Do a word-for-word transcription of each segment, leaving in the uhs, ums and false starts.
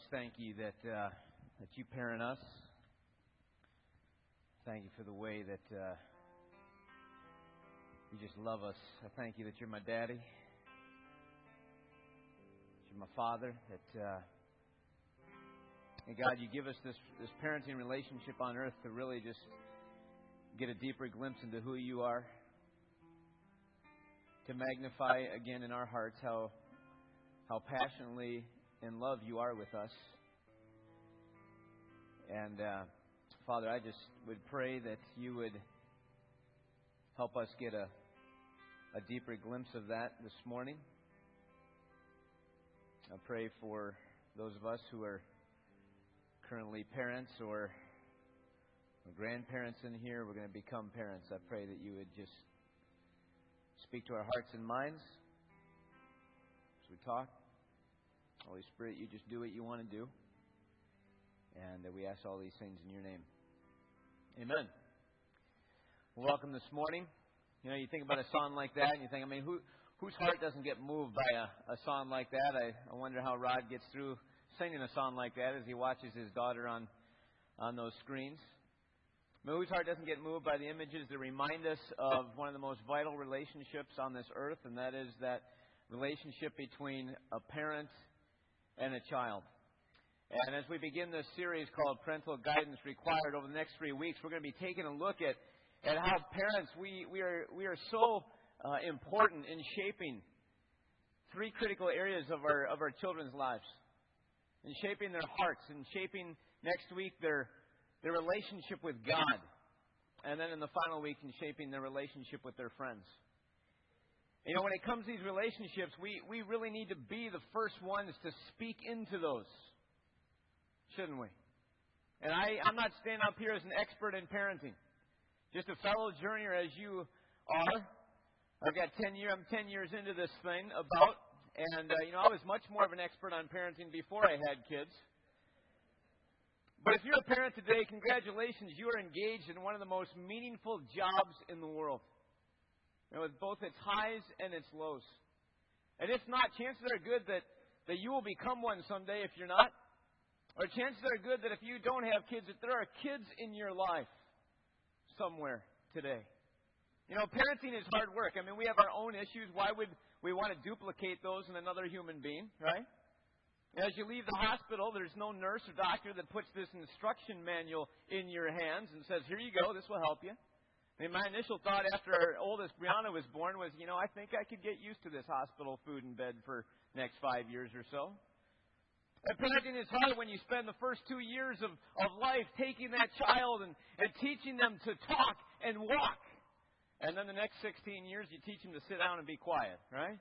just thank you that uh, that you parent us. Thank you for the way that uh, you just love us. I thank you that you're my daddy. You're my father. That uh, and God, you give us this this parenting relationship on earth to really just get a deeper glimpse into who you are. To magnify again in our hearts how how passionately in love you are with us. And uh, Father, I just would pray that you would help us get a, a deeper glimpse of that this morning. I pray for those of us who are currently parents or grandparents in here. We're going to become parents. I pray that you would just speak to our hearts and minds as we talk. Holy Spirit, you just do what you want to do. And uh, we ask all these things in your name. Amen. Well, welcome this morning. You know, you think about a song like that, and you think, I mean, who whose heart doesn't get moved by a, a song like that? I, I wonder how Rod gets through singing a song like that as he watches his daughter on, on those screens. I mean, whose heart doesn't get moved by the images that remind us of one of the most vital relationships on this earth, and that is that relationship between a parent and a child. And as we begin this series called Parental Guidance Required over the next three weeks, we're going to be taking a look at, at how parents, we, we are we are so uh, important in shaping three critical areas of our of our children's lives. In shaping their hearts, in shaping next week their their relationship with God. And then in the final week, in shaping their relationship with their friends. You know, when it comes to these relationships, we, we really need to be the first ones to speak into those. Shouldn't we? And I, I'm not standing up here as an expert in parenting. Just a fellow journeyer as you are. I've got ten years, I'm ten years into this thing about, and, uh, you know, I was much more of an expert on parenting before I had kids. But if you're a parent today, congratulations, you are engaged in one of the most meaningful jobs in the world. You know, with both its highs and its lows. And if not, chances are good that, that you will become one someday if you're not. Or chances are good that if you don't have kids, that there are kids in your life somewhere today. You know, parenting is hard work. I mean, we have our own issues. Why would we want to duplicate those in another human being, right? As you leave the hospital, there's no nurse or doctor that puts this instruction manual in your hands and says, here you go, this will help you. I mean, my initial thought after our oldest, Brianna, was born was, you know, I think I could get used to this hospital food and bed for the next five years or so. And parenting is hard when you spend the first two years of, of life taking that child and, and teaching them to talk and walk. And then the next sixteen years, you teach them to sit down and be quiet, right?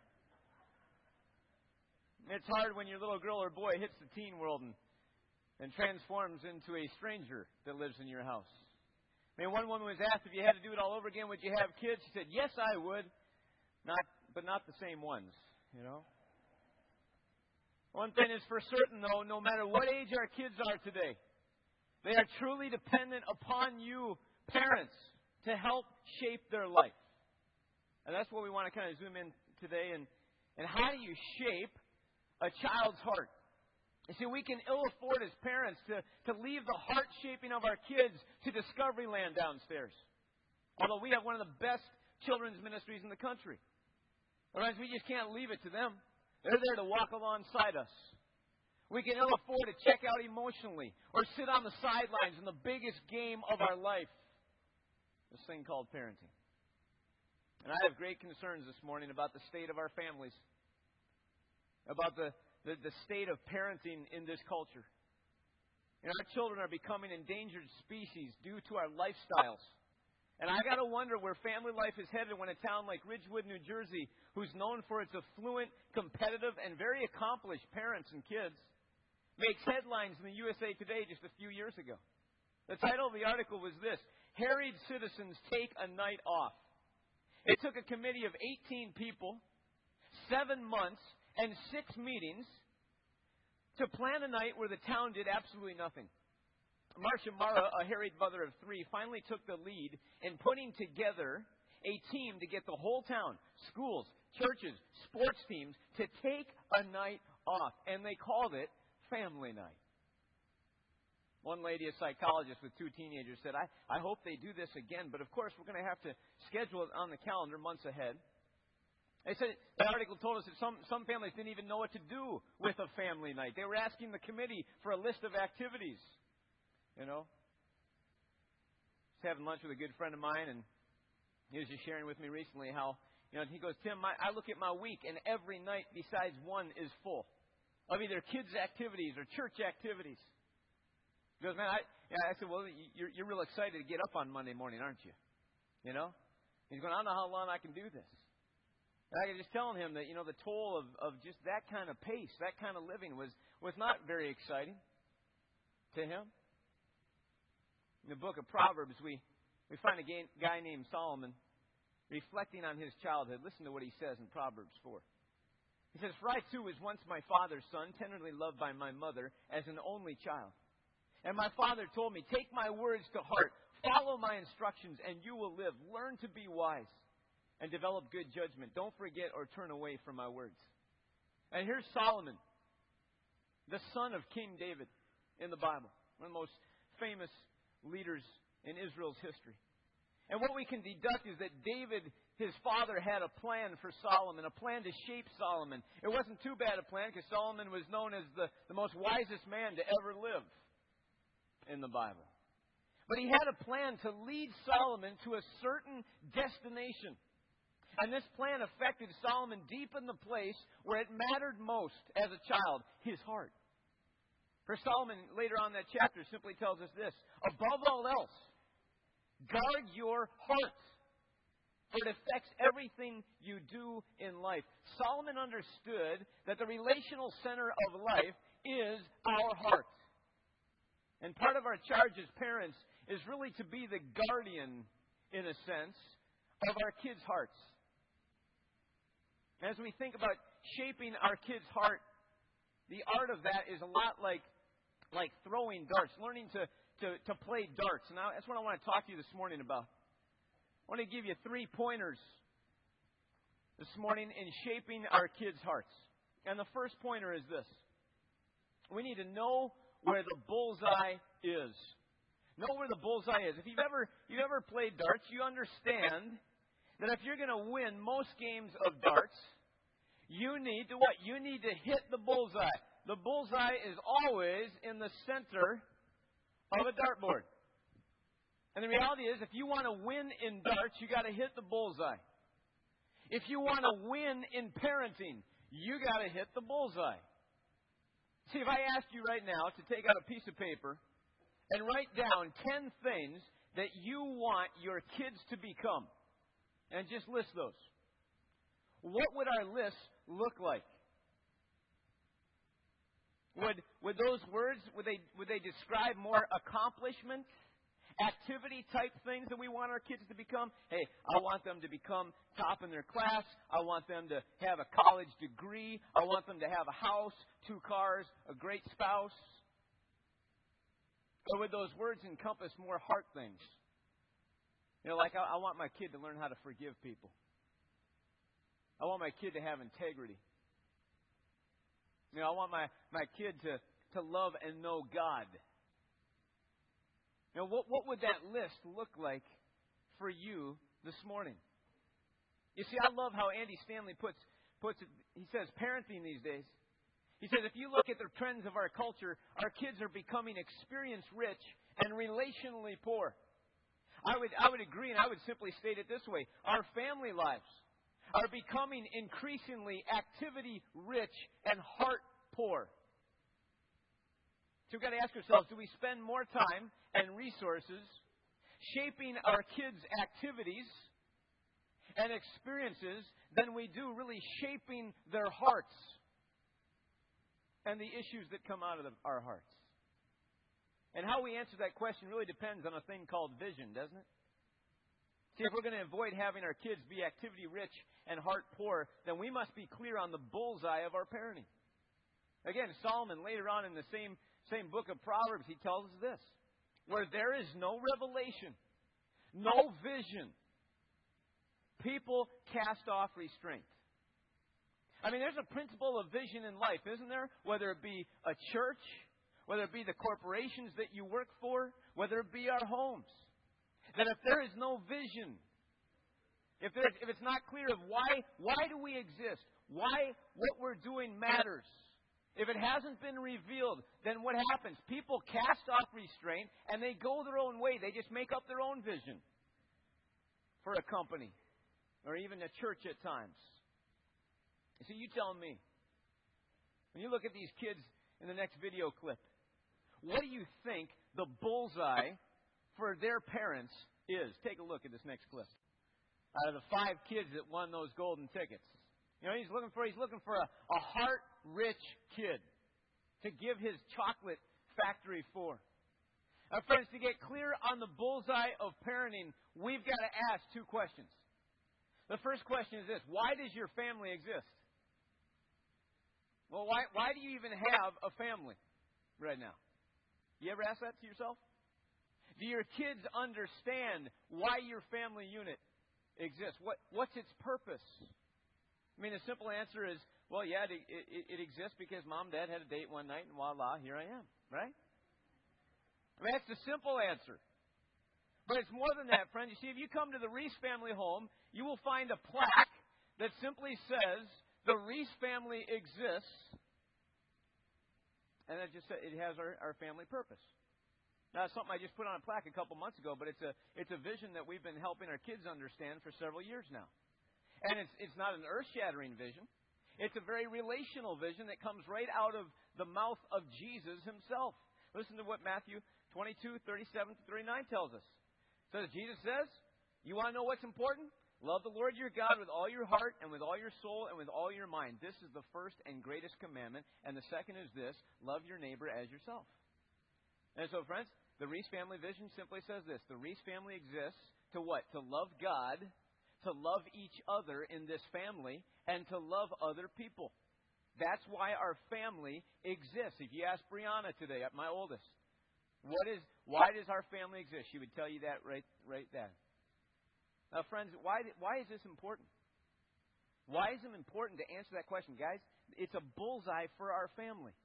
It's hard when your little girl or boy hits the teen world and, and transforms into a stranger that lives in your house. I mean, one woman was asked if you had to do it all over again, would you have kids? She said, yes, I would. Not, but not the same ones, you know. One thing is for certain, though, no matter what age our kids are today, they are truly dependent upon you, parents, to help shape their life. And that's what we want to kind of zoom in today. And, and how do you shape a child's heart? You see, we can ill afford as parents to, to leave the heart shaping of our kids to Discovery Land downstairs. Although we have one of the best children's ministries in the country. Otherwise, we just can't leave it to them. They're there to walk alongside us. We can ill afford to check out emotionally or sit on the sidelines in the biggest game of our life. This thing called parenting. And I have great concerns this morning about the state of our families. About the The, the state of parenting in this culture. And our children are becoming endangered species due to our lifestyles. And I got to wonder where family life is headed when a town like Ridgewood, New Jersey, who's known for its affluent, competitive, and very accomplished parents and kids, makes headlines in the U S A Today just a few years ago. The title of the article was this: Harried citizens take a night off. It took a committee of eighteen people, seven months, and six meetings to plan a night where the town did absolutely nothing. Marcia Mara, a harried mother of three, finally took the lead in putting together a team to get the whole town, schools, churches, sports teams, to take a night off. And they called it family night. One lady, a psychologist with two teenagers, said, I, I hope they do this again, but of course we're going to have to schedule it on the calendar months ahead. They said, the article told us that some, some families didn't even know what to do with a family night. They were asking the committee for a list of activities. You know? I was having lunch with a good friend of mine, and he was just sharing with me recently how, you know, he goes, Tim, my, I look at my week, and every night besides one is full of either kids' activities or church activities. He goes, man, I, yeah, I said, well, you're, you're real excited to get up on Monday morning, aren't you? You know? He's going, I don't know how long I can do this. And I was just telling him that, you know, the toll of, of just that kind of pace, that kind of living was, was not very exciting to him. In the book of Proverbs, we, we find a guy named Solomon reflecting on his childhood. Listen to what he says in Proverbs four. He says, For I too was once my father's son, tenderly loved by my mother as an only child. And my father told me, take my words to heart, follow my instructions, and you will live. Learn to be wise and develop good judgment. Don't forget or turn away from my words. And here's Solomon, the son of King David in the Bible, one of the most famous leaders in Israel's history. And what we can deduct is that David, his father, had a plan for Solomon, a plan to shape Solomon. It wasn't too bad a plan because Solomon was known as the, the most wisest man to ever live in the Bible. But he had a plan to lead Solomon to a certain destination. And this plan affected Solomon deep in the place where it mattered most as a child, his heart. For Solomon, later on in that chapter, simply tells us this: above all else, guard your heart, for it affects everything you do in life. Solomon understood that the relational center of life is our heart. And part of our charge as parents is really to be the guardian, in a sense, of our kids' hearts. As we think about shaping our kids' heart, the art of that is a lot like, like throwing darts, learning to, to, to play darts. And that's what I want to talk to you this morning about. I want to give you three pointers this morning in shaping our kids' hearts. And the first pointer is this. We need to know where the bullseye is. Know where the bullseye is. If you've ever you've ever played darts, you understand that if you're going to win most games of darts, you need to what? You need to hit the bullseye. The bullseye is always in the center of a dartboard. And the reality is, if you want to win in darts, you got to hit the bullseye. If you want to win in parenting, you got to hit the bullseye. See, if I asked you right now to take out a piece of paper and write down ten things that you want your kids to become, and just list those, what would our list look like? Would would those words, would they would they describe more accomplishment, activity type things that we want our kids to become? Hey, I want them to become top in their class. I want them to have a college degree. I want them to have a house, two cars, a great spouse. Or would those words encompass more heart things? You know, like I, I want my kid to learn how to forgive people. I want my kid to have integrity. You know, I want my, my kid to, to love and know God. Now, what, what would that list look like for you this morning? You see, I love how Andy Stanley puts, puts it. He says, parenting these days. He says, if you look at the trends of our culture, our kids are becoming experience rich and relationally poor. I would, I would agree, and I would simply state it this way. Our family lives are becoming increasingly activity rich and heart poor. So we've got to ask ourselves, do we spend more time and resources shaping our kids' activities and experiences than we do really shaping their hearts and the issues that come out of the, our hearts? And how we answer that question really depends on a thing called vision, doesn't it? See, if we're going to avoid having our kids be activity rich and heart poor, then we must be clear on the bullseye of our parenting. Again, Solomon, later on in the same, same book of Proverbs, he tells us this: where there is no revelation, no vision, people cast off restraint. I mean, there's a principle of vision in life, isn't there? Whether it be a church, whether it be the corporations that you work for, whether it be our homes. That if there is no vision, if, there's, if it's not clear of why, why do we exist, why what we're doing matters, if it hasn't been revealed, then what happens? People cast off restraint and they go their own way. They just make up their own vision for a company or even a church at times. You see, you tell me. When you look at these kids in the next video clip, what do you think the bullseye for their parents is? Take a look at this next clip. Out of the five kids that won those golden tickets, you know, he's looking for he's looking for a, a heart-rich kid to give his chocolate factory for. Now, friends, to get clear on the bullseye of parenting, we've got to ask two questions. The first question is this: why does your family exist? Well, why why do you even have a family right now? You ever ask that to yourself? Do your kids understand why your family unit exists? What what's its purpose? I mean, the simple answer is, well, yeah, it, it, it exists because mom and dad had a date one night, and voila, here I am, right? I mean, that's the simple answer. But it's more than that, friend. You see, if you come to the Reese family home, you will find a plaque that simply says, the Reese family exists, and it just it has our, our family purpose. Now, it's something I just put on a plaque a couple months ago, but it's a it's a vision that we've been helping our kids understand for several years now. And it's it's not an earth-shattering vision. It's a very relational vision that comes right out of the mouth of Jesus himself. Listen to what Matthew twenty-two, thirty-seven to thirty-nine tells us. So Jesus says, you want to know what's important? Love the Lord your God with all your heart and with all your soul and with all your mind. This is the first and greatest commandment. And the second is this: love your neighbor as yourself. And so, friends, the Reese family vision simply says this: the Reese family exists to what? To love God, to love each other in this family, and to love other people. That's why our family exists. If you ask Brianna today, my oldest, what is why does our family exist? She would tell you that right right then. Now, friends, why why is this important? Why is it important to answer that question, guys? It's a bullseye for our family.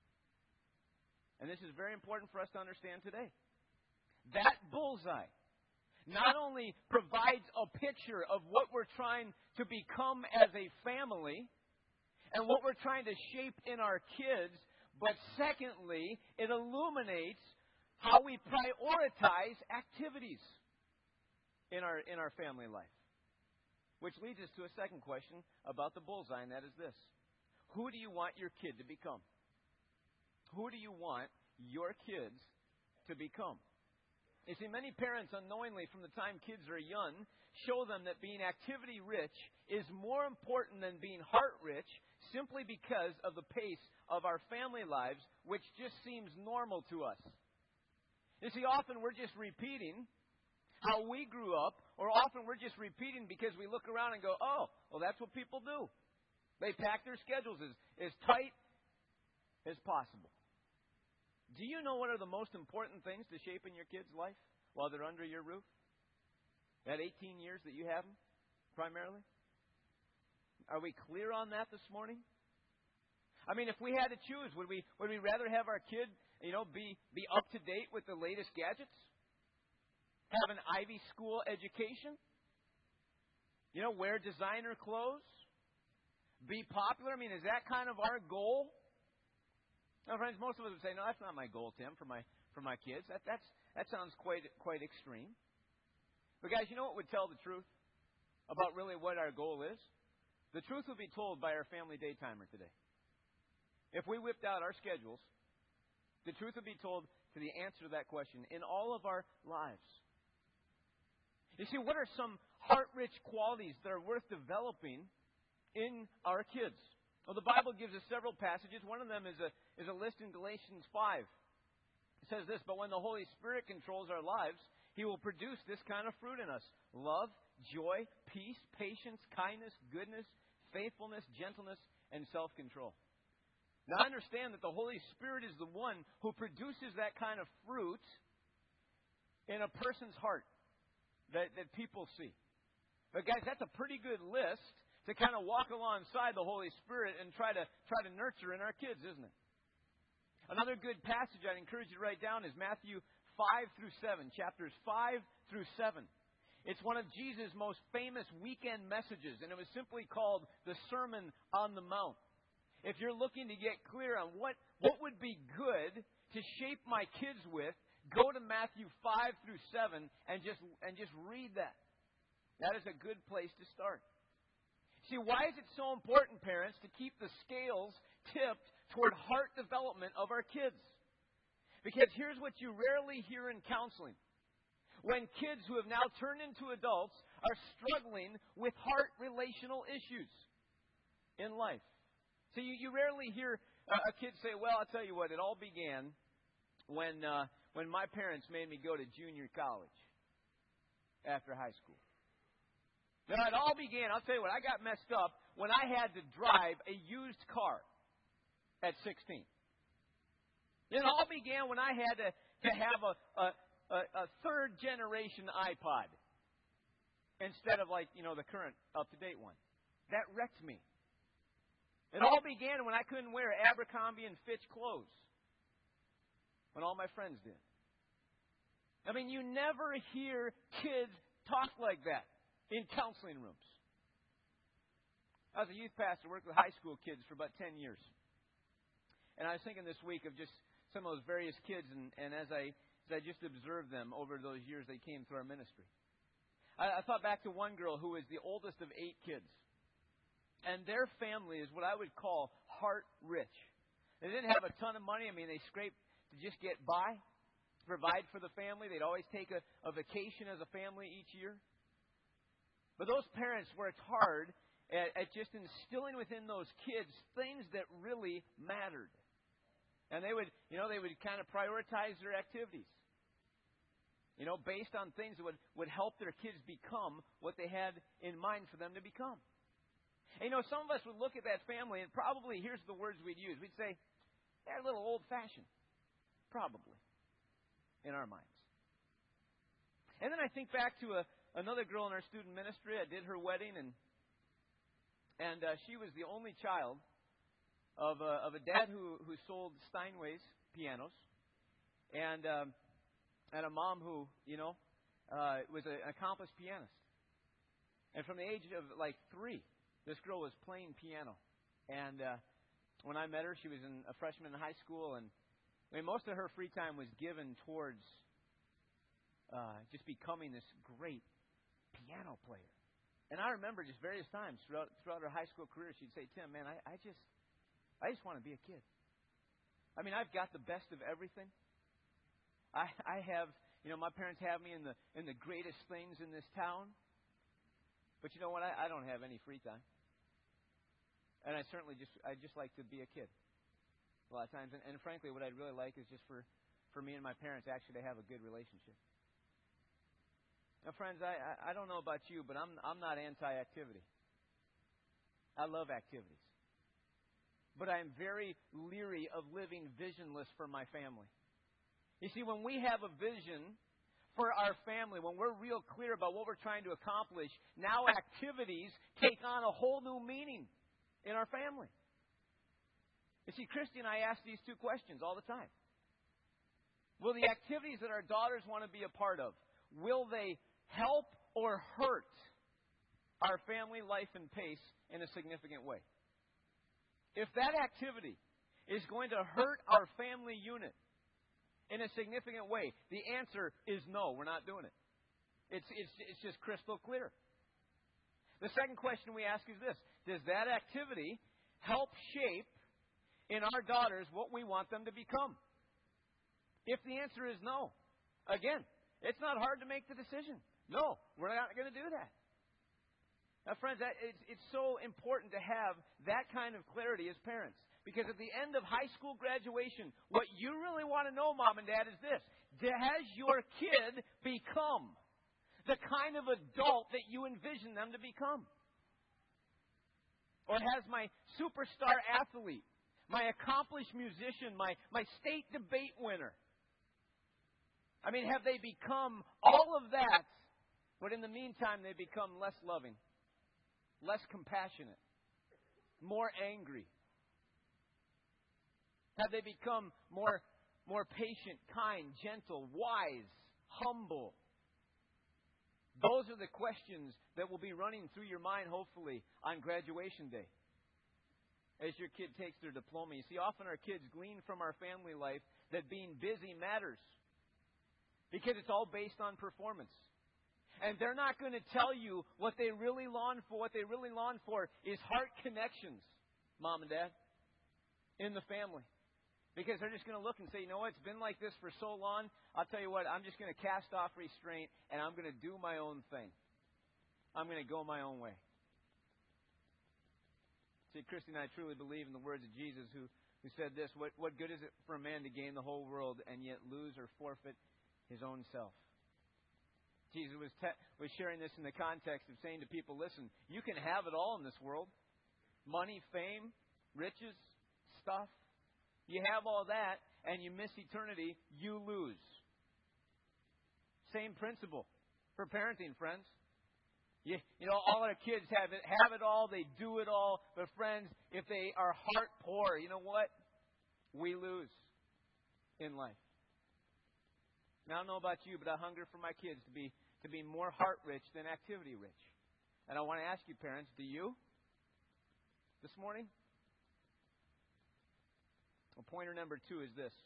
And this is very important for us to understand today. That bullseye not only provides a picture of what we're trying to become as a family and what we're trying to shape in our kids, but secondly, it illuminates how we prioritize activities in our in our family life. Which leads us to a second question about the bullseye, and that is this: who do you want your kid to become? Who do you want your kids to become? You see, many parents unknowingly from the time kids are young show them that being activity rich is more important than being heart rich simply because of the pace of our family lives, which just seems normal to us. You see, often we're just repeating how we grew up, or often we're just repeating because we look around and go, oh, well, that's what people do. They pack their schedules as, as tight as possible. Do you know what are the most important things to shape in your kids' life while they're under your roof? That eighteen years that you have them, primarily? Are we clear on that this morning? I mean, if we had to choose, would we would we rather have our kid, you know, be, be up to date with the latest gadgets? Have an Ivy School education? You know, wear designer clothes? Be popular? I mean, is that kind of our goal? Now, friends, most of us would say, no, that's not my goal, Tim, for my for my kids. That that's that sounds quite quite extreme. But guys, you know what would tell the truth about really what our goal is? The truth would be told by our family day timer today. If we whipped out our schedules, the truth would be told to the answer to that question in all of our lives. You see, what are some heart-rich qualities that are worth developing in our kids? Well, the Bible gives us several passages. One of them is a is a list in Galatians five. It says this: but when the Holy Spirit controls our lives, He will produce this kind of fruit in us: love, joy, peace, patience, kindness, goodness, faithfulness, gentleness, and self-control. Now, understand that the Holy Spirit is the one who produces that kind of fruit in a person's heart that, that people see. But guys, that's a pretty good list to kind of walk alongside the Holy Spirit and try to try to nurture in our kids, isn't it? Another good passage I'd encourage you to write down is Matthew five through seven, chapters five through seven. It's one of Jesus' most famous weekend messages, and it was simply called the Sermon on the Mount. If you're looking to get clear on what, what would be good to shape my kids with, go to Matthew five through seven and just and just read that. That is a good place to start. See, why is it so important, parents, to keep the scales tipped toward heart development of our kids? Because here's what you rarely hear in counseling. When kids who have now turned into adults are struggling with heart relational issues in life. So you, you rarely hear a, a kid say, well, I'll tell you what, it all began when uh, when my parents made me go to junior college after high school. Now, it all began, I'll tell you what, I got messed up when I had to drive a used car at sixteen. It all began when I had to, to have a, a, a, a third generation iPod instead of like, you know, the current up-to-date one. That wrecked me. It all began when I couldn't wear Abercrombie and Fitch clothes when all my friends did. I mean, you never hear kids talk like that in counseling rooms. I was a youth pastor, worked with high school kids for about ten years. And I was thinking this week of just some of those various kids, and, and as I as I just observed them over those years they came through our ministry. I, I thought back to one girl who was the oldest of eight kids. And their family is what I would call heart rich. They didn't have a ton of money. I mean, they scraped to just get by, to provide for the family. They'd always take a, a vacation as a family each year. But those parents worked hard at, at just instilling within those kids things that really mattered. And they would, you know, they would kind of prioritize their activities, you know, based on things that would, would help their kids become what they had in mind for them to become. And, you know, some of us would look at that family and probably, here's the words we'd use. We'd say, they're a little old-fashioned. Probably. In our minds. And then I think back to a Another girl in our student ministry. I did her wedding, and and uh, she was the only child of a, of a dad who, who sold Steinway's pianos, and um, and a mom who, you know, uh, was a, an accomplished pianist. And from the age of like three, this girl was playing piano. And uh, when I met her, she was in, a freshman in high school, and I mean, most of her free time was given towards uh, just becoming this great piano player. And I remember just various times throughout throughout her high school career, she'd say, Tim, man, I, I just I just want to be a kid. I mean, I've got the best of everything. I I have, you know, my parents have me in the in the greatest things in this town. But you know what? I, I don't have any free time. And I certainly just I just like to be a kid a lot of times. And, and frankly, what I'd really like is just for, for me and my parents actually to have a good relationship. Now, friends, I, I, I don't know about you, but I'm I'm not anti-activity. I love activities. But I am very leery of living visionless for my family. You see, when we have a vision for our family, when we're real clear about what we're trying to accomplish, now activities take on a whole new meaning in our family. You see, Christy and I ask these two questions all the time. Will the activities that our daughters want to be a part of, will they help or hurt our family life and pace in a significant way? If that activity is going to hurt our family unit in a significant way, the answer is no, we're not doing it. It's, it's, it's just crystal clear. The second question we ask is this: does that activity help shape in our daughters what we want them to become? If the answer is no, again, it's not hard to make the decision. No, we're not going to do that. Now, friends, that, it's, it's so important to have that kind of clarity as parents. Because at the end of high school graduation, what you really want to know, Mom and Dad, is this: has your kid become the kind of adult that you envision them to become? Or has my superstar athlete, my accomplished musician, my, my state debate winner, I mean, have they become all of that, but in the meantime, they become less loving, less compassionate, more angry? Have they become more, more patient, kind, gentle, wise, humble? Those are the questions that will be running through your mind, hopefully, on graduation day, as your kid takes their diploma. You see, often our kids glean from our family life that being busy matters, because it's all based on performance. And they're not going to tell you what they really long for. What they really long for is heart connections, Mom and Dad, in the family. Because they're just going to look and say, you know what, it's been like this for so long, I'll tell you what, I'm just going to cast off restraint and I'm going to do my own thing. I'm going to go my own way. See, Christy and I truly believe in the words of Jesus, who, who said this: what, what good is it for a man to gain the whole world and yet lose or forfeit his own self? Jesus was, te- was sharing this in the context of saying to people, listen, you can have it all in this world. Money, fame, riches, stuff. You have all that and you miss eternity, you lose. Same principle for parenting, friends. You, you know, all our kids have it, have it all, they do it all. But friends, if they are heart poor, you know what? We lose in life. Now, I don't know about you, but I hunger for my kids to be to be more heart-rich than activity-rich. And I want to ask you, parents, do you? This morning? Well, pointer number two is this.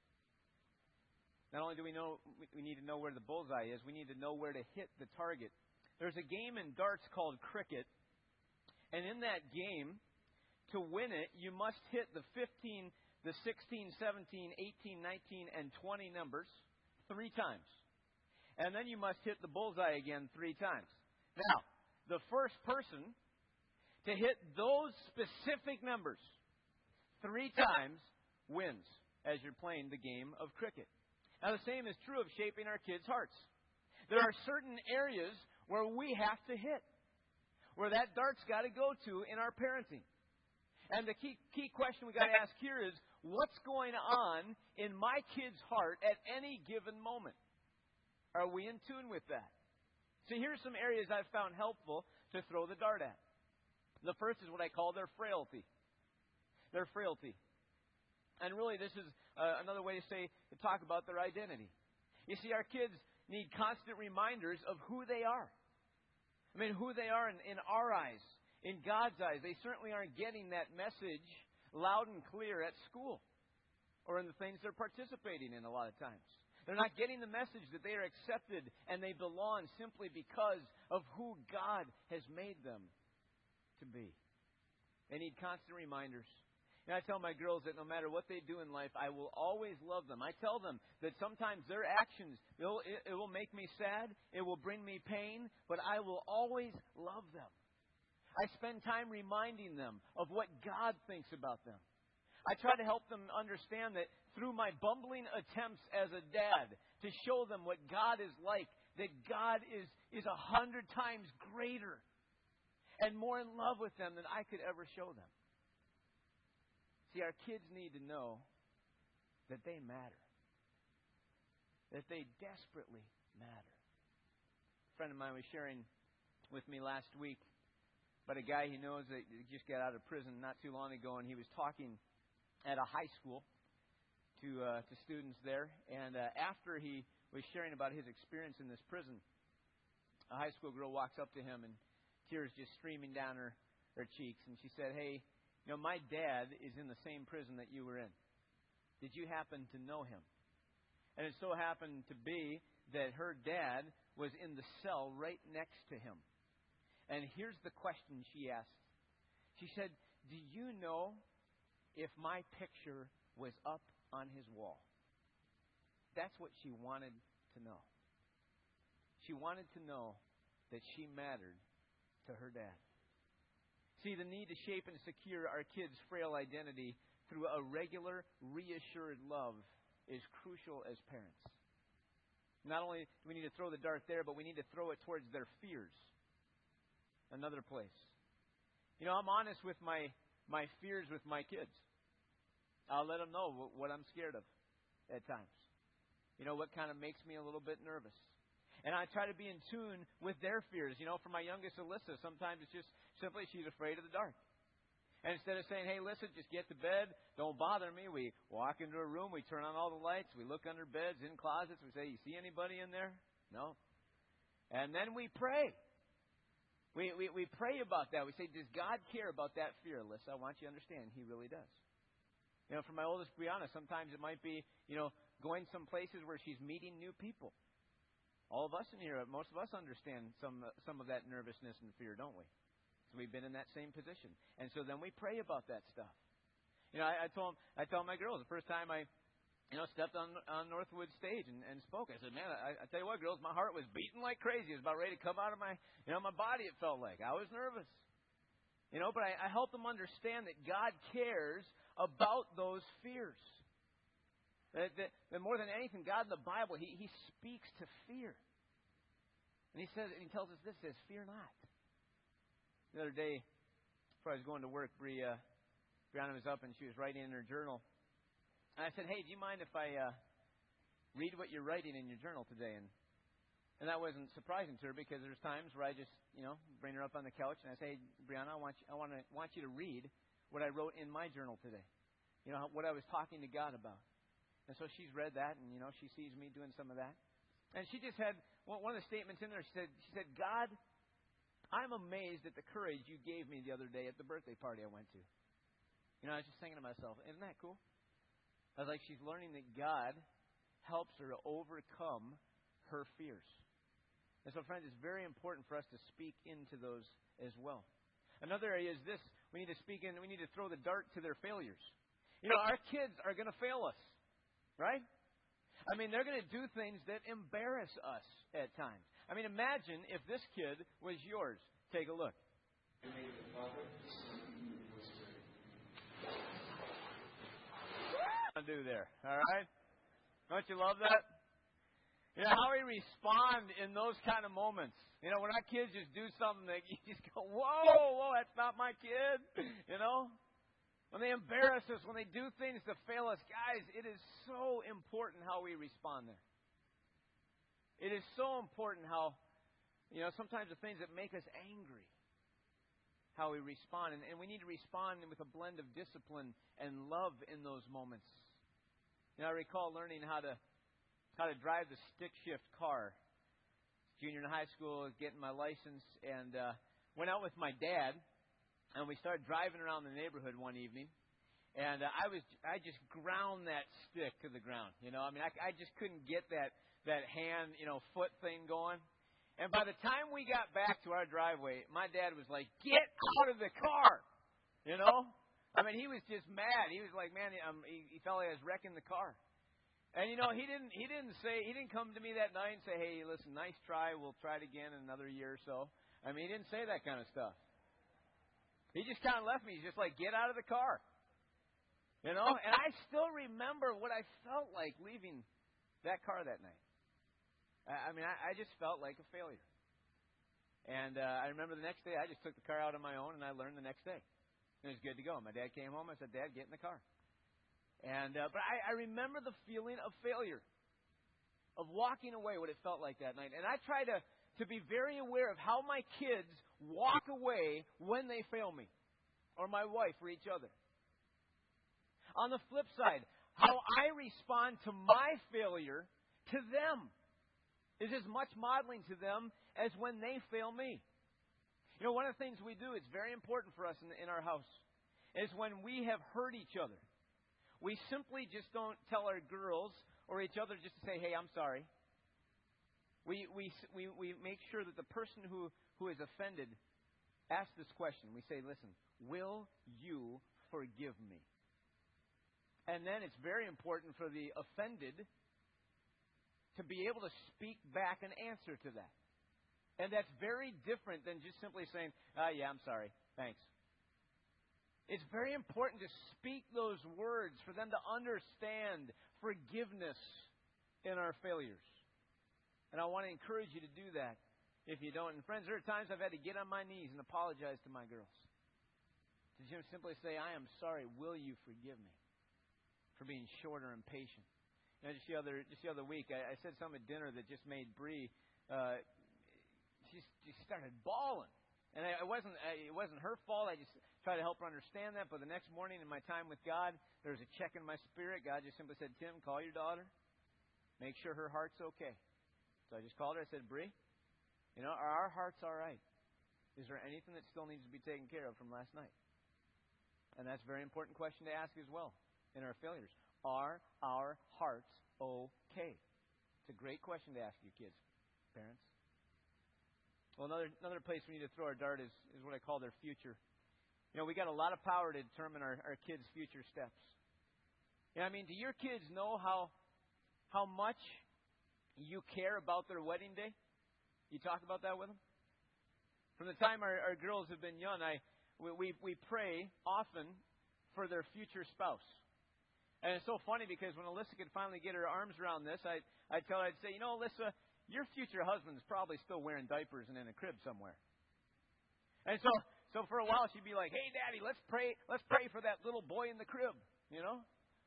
Not only do we know we need to know where the bullseye is, we need to know where to hit the target. There's a game in darts called cricket, and in that game, to win it, you must hit the fifteen, the sixteen, seventeen, eighteen, nineteen, and twenty numbers three times. And then you must hit the bullseye again three times. Now, the first person to hit those specific numbers three times wins as you're playing the game of cricket. Now, the same is true of shaping our kids' hearts. There are certain areas where we have to hit, where that dart's got to go to in our parenting. And the key key question we got to ask here is, what's going on in my kid's heart at any given moment? Are we in tune with that? So here's some areas I've found helpful to throw the dart at. The first is what I call their frailty. Their frailty. And really, this is uh, another way to say, to talk about their identity. You see, our kids need constant reminders of who they are. I mean, who they are in, in our eyes, in God's eyes. They certainly aren't getting that message loud and clear at school or in the things they're participating in a lot of times. They're not getting the message that they are accepted and they belong simply because of who God has made them to be. They need constant reminders. And I tell my girls that no matter what they do in life, I will always love them. I tell them that sometimes their actions, it will, it will make me sad, it will bring me pain, but I will always love them. I spend time reminding them of what God thinks about them. I try to help them understand that through my bumbling attempts as a dad to show them what God is like, that God is, is a hundred times greater and more in love with them than I could ever show them. See, our kids need to know that they matter. That they desperately matter. A friend of mine was sharing with me last week about a guy he knows that just got out of prison not too long ago, and he was talking at a high school to uh, to students there. And uh, after he was sharing about his experience in this prison, a high school girl walks up to him and tears just streaming down her, her cheeks. And she said, "Hey, you know, my dad is in the same prison that you were in. Did you happen to know him?" And it so happened to be that her dad was in the cell right next to him. And here's the question she asked. She said, "Do you know if my picture was up on his wall?" That's what she wanted to know. She wanted to know that she mattered to her dad. See, the need to shape and secure our kids' frail identity through a regular, reassured love is crucial as parents. Not only do we need to throw the dart there, but we need to throw it towards their fears. Another place. You know, I'm honest with my, my fears with my kids. I'll let them know what, what I'm scared of at times. You know, what kind of makes me a little bit nervous. And I try to be in tune with their fears. You know, for my youngest, Alyssa, sometimes it's just simply she's afraid of the dark. And instead of saying, hey, listen, just get to bed, don't bother me, we walk into a room, we turn on all the lights, we look under beds, in closets, we say, you see anybody in there? No. And then we pray. We, we, we pray about that. We say, does God care about that fear, Alyssa? I want you to understand, He really does. You know, for my oldest Brianna, sometimes it might be, you know, going some places where she's meeting new people. All of us in here, most of us understand some some of that nervousness and fear, don't we? So we've been in that same position. And so then we pray about that stuff. You know, I, I told I told my girls the first time I, you know, stepped on on Northwood stage and, and spoke. I said, man, I, I tell you what, girls, my heart was beating like crazy. It was about ready to come out of my, you know, my body. It felt like I was nervous. You know, but I, I helped them understand that God cares about those fears. That, that, that more than anything, God in the Bible, He, he speaks to fear. And He says, and He tells us this, says, fear not. The other day, before I was going to work, Bri, uh, Brianna was up and she was writing in her journal. And I said, hey, do you mind if I uh, read what you're writing in your journal today? And and that wasn't surprising to her because there's times where I just, you know, bring her up on the couch and I say, hey, Brianna, I want you, I want to want you to read what I wrote in my journal today. You know, what I was talking to God about. And so she's read that, and, you know, she sees me doing some of that. And she just had one of the statements in there. She said, she said, God, I'm amazed at the courage you gave me the other day at the birthday party I went to. You know, I was just thinking to myself, isn't that cool? I was like, she's learning that God helps her to overcome her fears. And so, friends, it's very important for us to speak into those as well. Another area is this. We need to speak in, we need to throw the dart to their failures. You know, our kids are going to fail us. Right? I mean, they're going to do things that embarrass us at times. I mean, imagine if this kid was yours. Take a look. What do there? All right? Don't you love that? You know, how we respond in those kind of moments. You know, when our kids just do something that you just go, whoa, whoa, that's not my kid. You know? When they embarrass us, when they do things to fail us, guys, it is so important how we respond there. It is so important how, you know, sometimes the things that make us angry, how we respond. And, and we need to respond with a blend of discipline and love in those moments. You know, I recall learning how to how to drive the stick shift car. Junior in high school, I was getting my license, and uh, went out with my dad. And we started driving around the neighborhood one evening, and uh, I was I just ground that stick to the ground. You know, I mean, I, I just couldn't get that that hand, you know, foot thing going. And by the time we got back to our driveway, my dad was like, "Get out of the car!" You know, I mean, he was just mad. He was like, "Man, um, he, he felt like I was wrecking the car." And you know, he didn't he didn't say he didn't come to me that night and say, "Hey, listen, nice try. We'll try it again in another year or so." I mean, he didn't say that kind of stuff. He just kind of left me. He's just like, get out of the car. You know? And I still remember what I felt like leaving that car that night. I mean, I, I just felt like a failure. And uh, I remember the next day, I just took the car out on my own, and I learned the next day. It was good to go. My dad came home. I said, Dad, get in the car. And uh, But I, I remember the feeling of failure, of walking away, what it felt like that night. And I try to, to be very aware of how my kids walk away when they fail me, or my wife, or each other. On the flip side, how I respond to my failure to them is as much modeling to them as when they fail me. You know, one of the things we do, it's very important for us in, in our house, is when we have hurt each other, we simply just don't tell our girls or each other just to say, hey, I'm sorry. We we we we make sure that the person who, who is offended asks this question. We say, listen, will you forgive me? And then it's very important for the offended to be able to speak back an answer to that. And that's very different than just simply saying, ah, yeah, I'm sorry, thanks. It's very important to speak those words for them to understand forgiveness in our failures. And I want to encourage you to do that if you don't. And friends, there are times I've had to get on my knees and apologize to my girls. To just simply say, I am sorry, will you forgive me for being short or impatient? You know, just the other just the other week, I, I said something at dinner that just made Bree, uh, she, she started bawling. And I, it wasn't I, it wasn't her fault. I just tried to help her understand that. But the next morning in my time with God, there was a check in my spirit. God just simply said, Tim, call your daughter. Make sure her heart's okay. So I just called her. I said, Bree, you know, are our hearts all right? Is there anything that still needs to be taken care of from last night? And that's a very important question to ask as well in our failures. Are our hearts okay? It's a great question to ask your kids, parents. Well, another another place we need to throw our dart is, is what I call their future. You know, we got a lot of power to determine our, our kids' future steps. You know, I mean, do your kids know how how much you care about their wedding day? You talk about that with them? From the time our, our girls have been young, I we, we we pray often for their future spouse. And it's so funny because when Alyssa could finally get her arms around this, I I tell her, I'd say, you know, Alyssa, your future husband's probably still wearing diapers and in a crib somewhere. And so so for a while she'd be like, hey, Daddy, let's pray let's pray for that little boy in the crib, you know?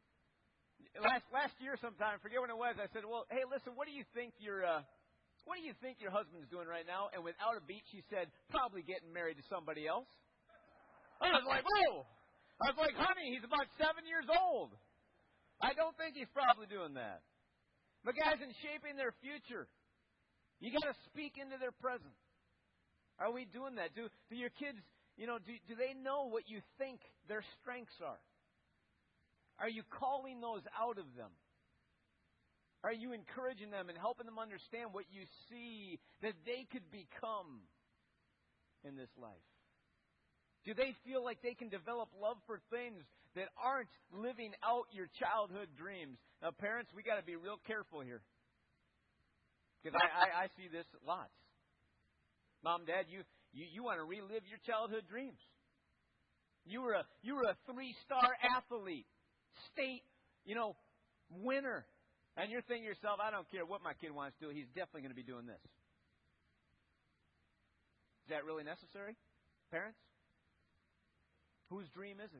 Last last year sometime, forget when it was, I said, well, hey, listen, what do you think your uh, what do you think your husband's doing right now? And without a beat, she said, probably getting married to somebody else. I was like, whoa! I was like, honey, he's about seven years old. I don't think he's probably doing that. But guys, in shaping their future, you got to speak into their present. Are we doing that? Do do your kids, you know, do, do they know what you think their strengths are? Are you calling those out of them? Are you encouraging them and helping them understand what you see that they could become in this life? Do they feel like they can develop love for things that aren't living out your childhood dreams? Now, parents, we got to be real careful here. Because I, I, I see this lots. Mom, Dad, you, you, you want to relive your childhood dreams. You were a you were a three-star athlete, state, you know, winner. And you're thinking to yourself, I don't care what my kid wants to do, he's definitely going to be doing this. Is that really necessary, parents? Whose dream is it?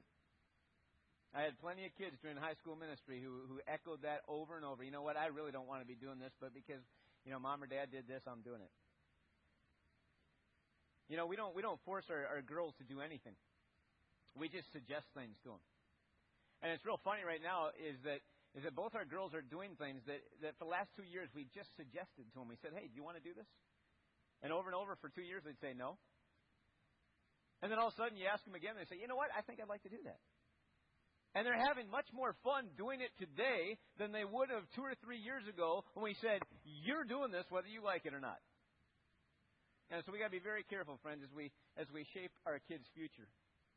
I had plenty of kids during high school ministry who, who echoed that over and over. You know what, I really don't want to be doing this, but because, you know, Mom or Dad did this, I'm doing it. You know, we don't we don't force our, our girls to do anything. We just suggest things to them. And it's real funny right now is that is that both our girls are doing things that, that for the last two years we just suggested to them. We said, hey, do you want to do this? And over and over for two years they'd say no. And then all of a sudden you ask them again and they say, you know what, I think I'd like to do that. And they're having much more fun doing it today than they would have two or three years ago when we said, you're doing this whether you like it or not. And so we got to be very careful, friends, as we as we shape our kids' future.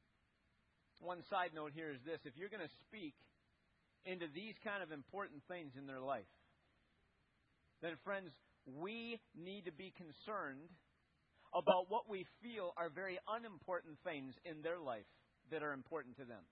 One side note here is this. If you're going to speak into these kind of important things in their life, then, friends, we need to be concerned about what we feel are very unimportant things in their life that are important to them.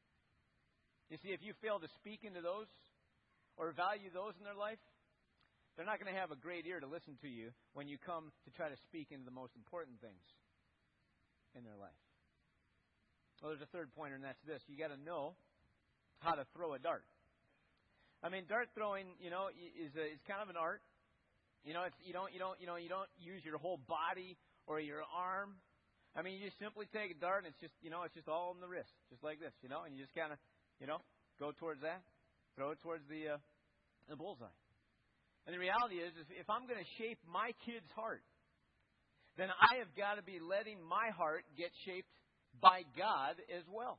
You see, if you fail to speak into those or value those in their life, they're not going to have a great ear to listen to you when you come to try to speak into the most important things in their life. Well, there's a third pointer, and that's this. You got to know how to throw a dart. I mean, dart throwing, you know, is a, is kind of an art. You know, it's you don't you don't you know you don't use your whole body or your arm. I mean, you just simply take a dart and it's just you know it's just all in the wrist, just like this, you know, and you just kind of you know go towards that, throw it towards the uh, the bullseye. And the reality is, is if I'm going to shape my kid's heart, then I have got to be letting my heart get shaped by God as well.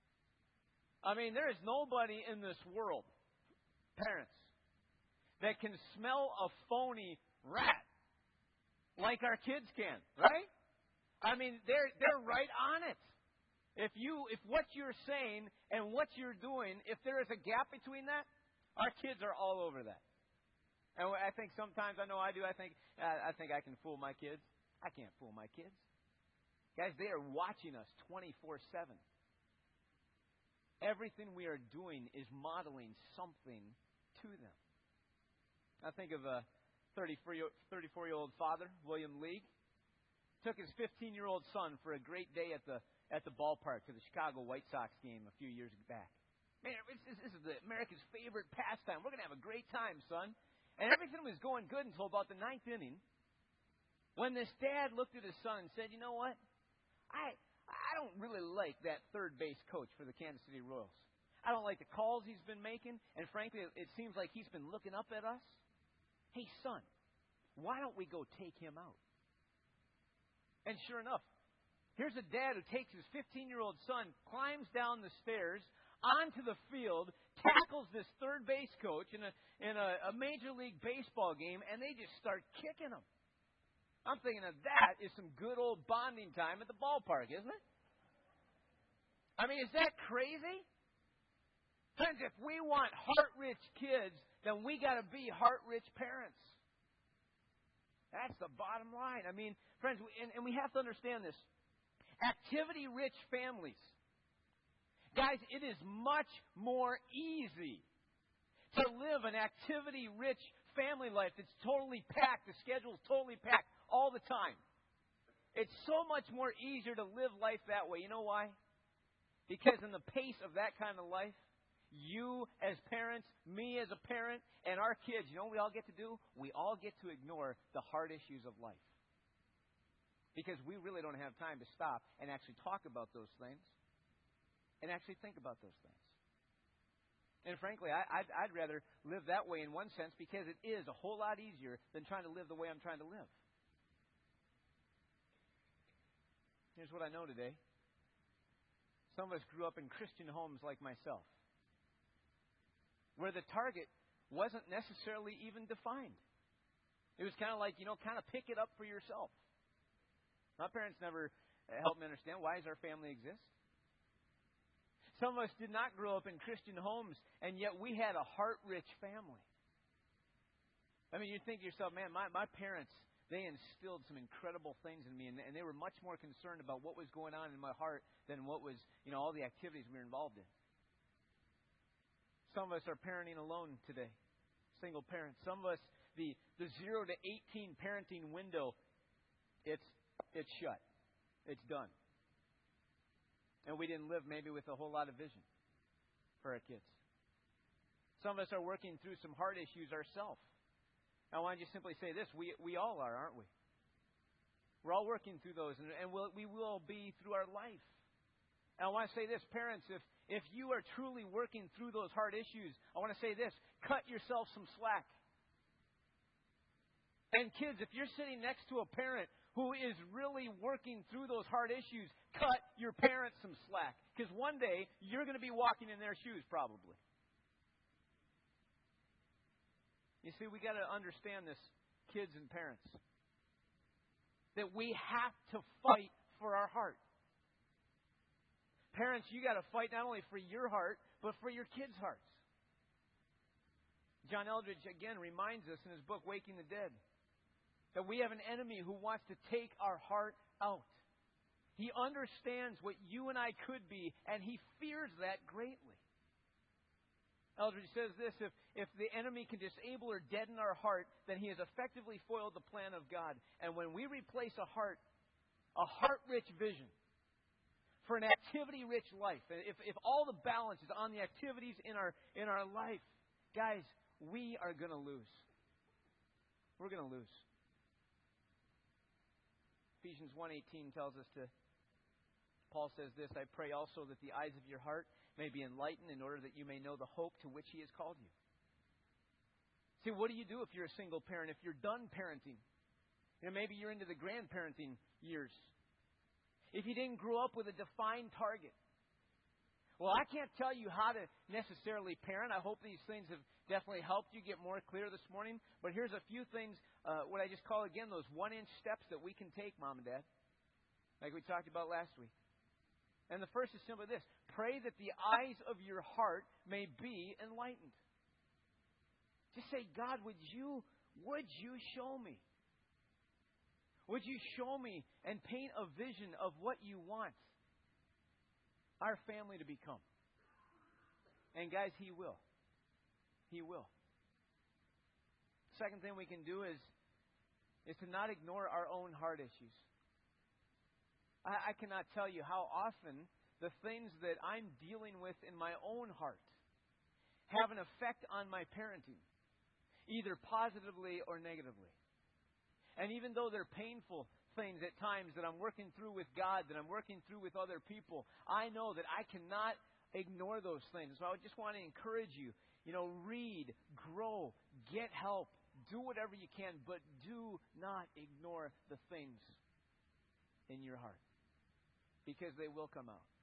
I mean, there is nobody in this world, parents, that can smell a phony rat like our kids can, right? I mean, they're they're right on it. If you if what you're saying and what you're doing, if there is a gap between that, our kids are all over that. And I think sometimes, I know I do, I think uh, I think I can fool my kids. I can't fool my kids. Guys, they are watching us twenty-four seven. Everything we are doing is modeling something to them. I think of a thirty-four-year-old father, William League, took his fifteen-year-old son for a great day at the at the ballpark to the Chicago White Sox game a few years back. Man, this, this is the America's favorite pastime. We're going to have a great time, son. And everything was going good until about the ninth inning. When this dad looked at his son and said, you know what? I I don't really like that third base coach for the Kansas City Royals. I don't like the calls he's been making, and frankly, it seems like he's been looking up at us. Hey, son, why don't we go take him out? And sure enough, here's a dad who takes his fifteen-year-old son, climbs down the stairs, onto the field, tackles this third base coach in a in a, a Major League Baseball game, and they just start kicking him. I'm thinking of that is some good old bonding time at the ballpark, isn't it? I mean, is that crazy? Friends, if we want heart-rich kids, then we got to be heart-rich parents. That's the bottom line. I mean, friends, and, and we have to understand this. Activity-rich families. Guys, it is much more easy to live an activity-rich family life that's totally packed. The schedule's totally packed all the time. It's so much more easier to live life that way. You know why? Because in the pace of that kind of life, you as parents, me as a parent, and our kids, you know what we all get to do? We all get to ignore the hard issues of life. Because we really don't have time to stop and actually talk about those things and actually think about those things. And frankly, I, I'd, I'd rather live that way in one sense because it is a whole lot easier than trying to live the way I'm trying to live. Here's what I know today. Some of us grew up in Christian homes like myself, where the target wasn't necessarily even defined. It was kind of like, you know, kind of pick it up for yourself. My parents never helped me understand why does our family exist. Some of us did not grow up in Christian homes, and yet we had a heart-rich family. I mean, you think to yourself, man, my, my parents, they instilled some incredible things in me, and, and they were much more concerned about what was going on in my heart than what was, you know, all the activities we were involved in. Some of us are parenting alone today, single parents. Some of us, the, the zero to eighteen parenting window, it's it's shut. It's done. And we didn't live maybe with a whole lot of vision for our kids. Some of us are working through some hard issues ourselves. I want to just simply say this. We we all are, aren't we? We're all working through those, and, and we'll, we will be through our life. And I want to say this, parents, if, if you are truly working through those hard issues, I want to say this, cut yourself some slack. And kids, if you're sitting next to a parent who is really working through those hard issues, cut your parents some slack. Because one day, you're going to be walking in their shoes, probably. You see, we got to understand this, kids and parents, that we have to fight for our heart. Parents, you got to fight not only for your heart, but for your kids' hearts. John Eldredge, again, reminds us in his book, Waking the Dead, that we have an enemy who wants to take our heart out. He understands what you and I could be, and he fears that greatly. Eldredge says this, if, if the enemy can disable or deaden our heart, then he has effectively foiled the plan of God. And when we replace a heart, a heart-rich vision for an activity-rich life, if, if all the balance is on the activities in our, in our life, guys, we are going to lose. We're going to lose. Ephesians one eighteen tells us to, Paul says this, I pray also that the eyes of your heart may be enlightened in order that you may know the hope to which he has called you. See, what do you do if you're a single parent, if you're done parenting? You know, maybe you're into the grandparenting years. If you didn't grow up with a defined target. Well, I can't tell you how to necessarily parent. I hope these things have definitely helped you get more clear this morning. But here's a few things, uh, what I just call, again, those one-inch steps that we can take, Mom and Dad, like we talked about last week. And the first is simply this. Pray that the eyes of your heart may be enlightened. Just say, God, would you, would you show me? Would you show me and paint a vision of what you want our family to become? And guys, He will. He will. Second thing we can do is, is to not ignore our own heart issues. I, I cannot tell you how often the things that I'm dealing with in my own heart have an effect on my parenting, either positively or negatively. And even though they're painful things at times that I'm working through with God, that I'm working through with other people, I know that I cannot ignore those things. So I just want to encourage you, you know, read, grow, get help, do whatever you can, but do not ignore the things in your heart, because they will come out.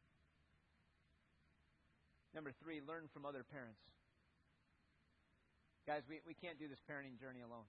Number three, learn from other parents. Guys, we, we can't do this parenting journey alone.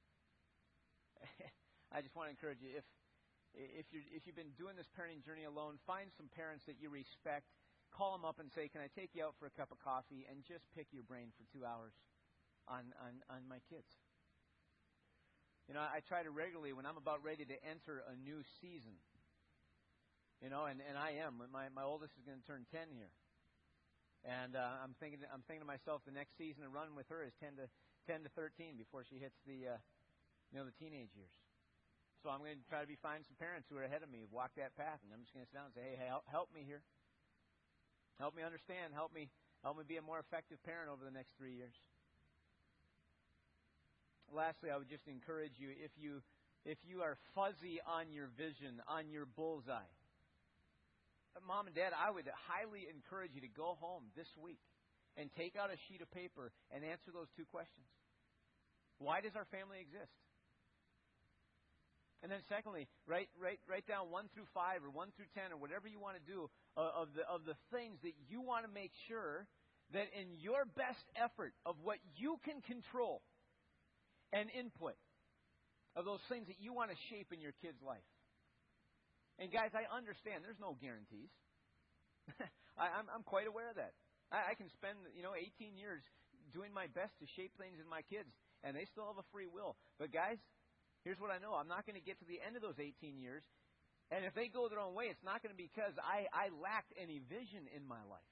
I just want to encourage you, if if you if you've been doing this parenting journey alone, find some parents that you respect. Call them up and say, "Can I take you out for a cup of coffee and just pick your brain for two hours on on, on my kids?" You know, I try to regularly, when I'm about ready to enter a new season, you know, and, and I am. My my oldest is going to turn ten here. And uh, I'm thinking, I'm thinking to myself, the next season to run with her is ten to thirteen before she hits the, uh, you know, the teenage years. So I'm going to try to be find some parents who are ahead of me, walk that path, and I'm just going to sit down and say, "Hey, hey, help, help me here. Help me understand. Help me, help me be a more effective parent over the next three years." Lastly, I would just encourage you, if you, if you are fuzzy on your vision, on your bullseye, Mom and Dad, I would highly encourage you to go home this week and take out a sheet of paper and answer those two questions. Why does our family exist? And then secondly, write, write, write down one through five or one through ten or whatever you want to do of the, of the things that you want to make sure that in your best effort of what you can control and input, of those things that you want to shape in your kid's life. And guys, I understand there's no guarantees. I, I'm, I'm quite aware of that. I, I can spend, you know, eighteen years doing my best to shape things in my kids, and they still have a free will. But guys, here's what I know. I'm not going to get to the end of those eighteen years, and if they go their own way, it's not going to be because I, I lacked any vision in my life.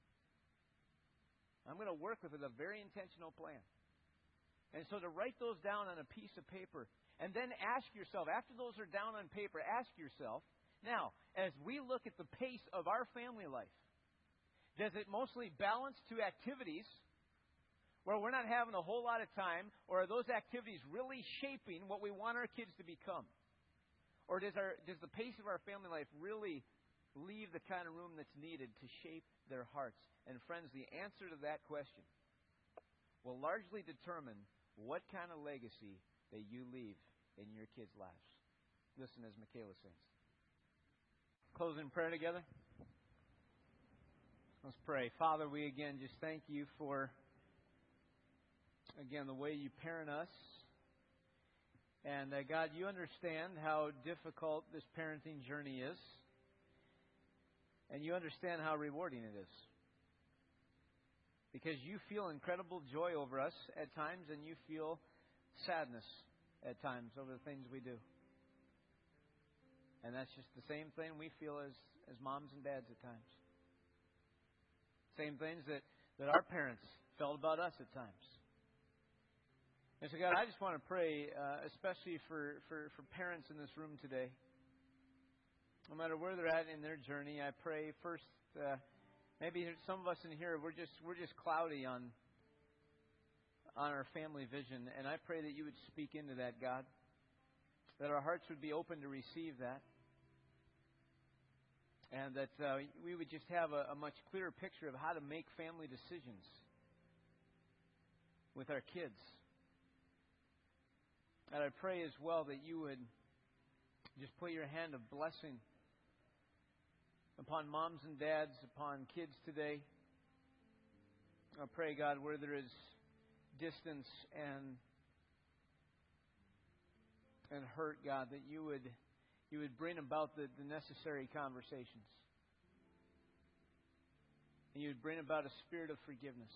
I'm going to work with a very intentional plan. And so to write those down on a piece of paper, and then ask yourself, after those are down on paper, ask yourself, now, as we look at the pace of our family life, does it mostly balance to activities where we're not having a whole lot of time, or are those activities really shaping what we want our kids to become? Or does our does the pace of our family life really leave the kind of room that's needed to shape their hearts? And friends, the answer to that question will largely determine what kind of legacy that you leave in your kids' lives. Listen as Michaela sings. Close in prayer together. Let's pray. Father, we again just thank you for, again, the way you parent us. And uh, God, you understand how difficult this parenting journey is. And you understand how rewarding it is. Because you feel incredible joy over us at times, and you feel sadness at times over the things we do. And that's just the same thing we feel as, as moms and dads at times. Same things that, that our parents felt about us at times. And so, God, I just want to pray, uh, especially for, for, for parents in this room today. No matter where they're at in their journey, I pray first, uh, maybe some of us in here, we're just we're just cloudy on on our family vision. And I pray that you would speak into that, God. That our hearts would be open to receive that. And that uh, we would just have a, a much clearer picture of how to make family decisions with our kids. And I pray as well that you would just put your hand of blessing upon moms and dads, upon kids today. I pray, God, where there is distance and and hurt, God, that you would you would bring about the, the necessary conversations. And you would bring about a spirit of forgiveness.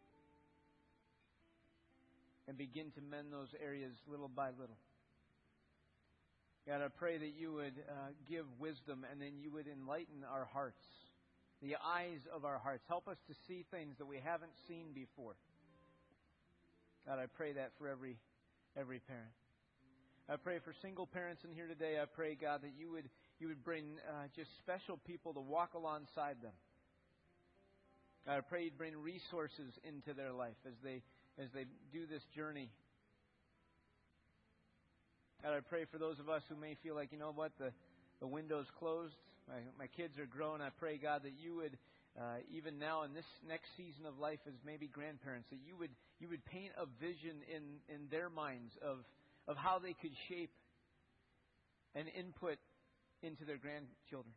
And begin to mend those areas little by little. God, I pray that you would uh, give wisdom, and then you would enlighten our hearts, the eyes of our hearts. Help us to see things that we haven't seen before. God, I pray that for every every parent. I pray for single parents in here today. I pray, God, that you would you would bring uh, just special people to walk alongside them. God, I pray you'd bring resources into their life as they as they do this journey. God, I pray for those of us who may feel like, you know what, the, the window's closed. My, my kids are grown. I pray, God, that you would, uh, even now in this next season of life as maybe grandparents, that you would you would paint a vision in, in their minds of, of how they could shape and input into their grandchildren.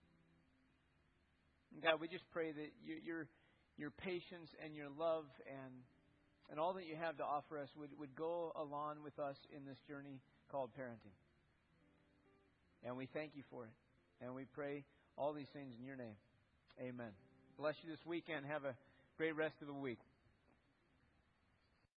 And God, we just pray that you, your your patience and your love and and all that you have to offer us would, would go along with us in this journey called parenting. And we thank you for it. And we pray all these things in your name. Amen. Bless you this weekend. Have a great rest of the week.